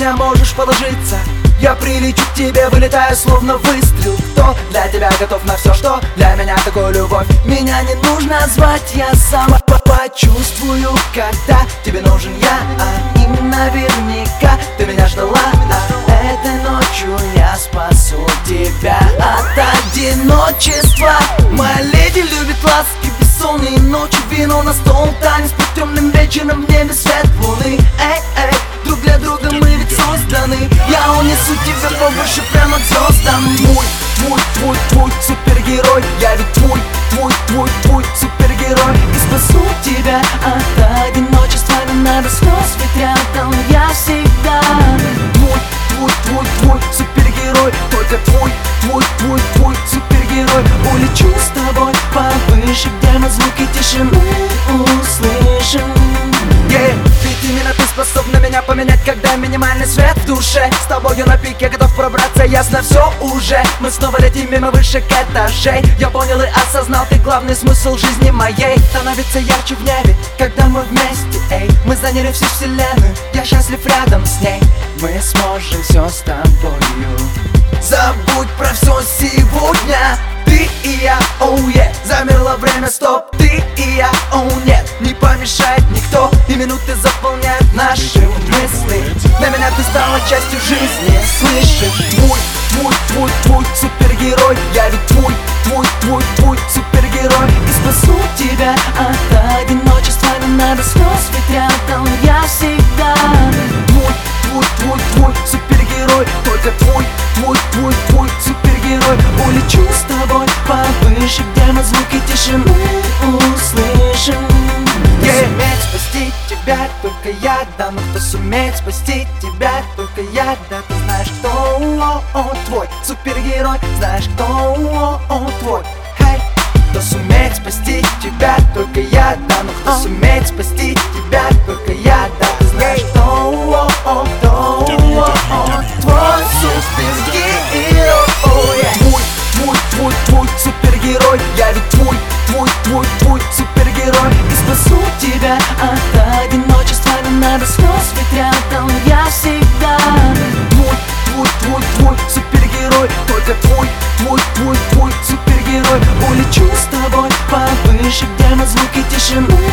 меня можешь положиться. Я прилечу к тебе, вылетаю словно выстрел. Кто для тебя готов на все, что для меня такое любовь? Меня не нужно звать, я сама почувствую, когда тебе нужен я. И наверняка ты меня ждала. Этой ночью я спасу тебя от одиночества. Моя леди любит ласки, бессонные ночи, вино на стол, танец под темным вечером, в небе свет луны. Эй, эй, друг для друга мы ведь созданы. Я унесу тебя повыше, прямо к звездам. Твой супергерой. Я ведь твой супергерой. И спасу тебя от одиночества. Не надо слез, ведь рядом я всегда. Твой супергерой. Только твой супергерой. Улечу с тобой повыше, где мы звуки тишины услышим. Ведь именно ты способна меня поменять, когда минимальный свет в душе. С тобою на пике, готов пробраться, ясно все уже. Мы снова летим мимо высших этажей. Я понял и осознал, ты главный смысл жизни моей. Становится ярче в небе, когда мы вместе, эй. Мы заняли всю вселенную, я счастлив рядом с ней. Мы сможем все с тобою. Забудь про все сегодня. Ты и я, оу, замерло время, стоп. Ты и я, оу, нет, не помешает никто. И минуты заполняют наши мысли. Для меня ты стала частью жизни, слышишь? Твой супергерой. Я ведь твой супергерой. И спасу тебя от одиночества. Не надо слез, ведь рядом я всегда. Твой супергерой. Только твой супергерой. Улечу с тобой повыше, где мы звуки тишины услышим. Суметь спасти тебя только я, да. Но кто сумеет спасти тебя только я, да. Ты знаешь, кто твой супергерой. Знаешь, кто твой. Hey. Кто сумеет спасти тебя только я, да. Но кто сумеет спасти тебя только я, да. Ты знаешь, кто твой супергерой. Твой супергерой. Я ведь твой супергерой. И спасу тебя от одиночества. Не надо слез, ведь рядом я всегда. Твой супергерой. Только твой супергерой. Улечу с тобой повыше, где мы звуки тишины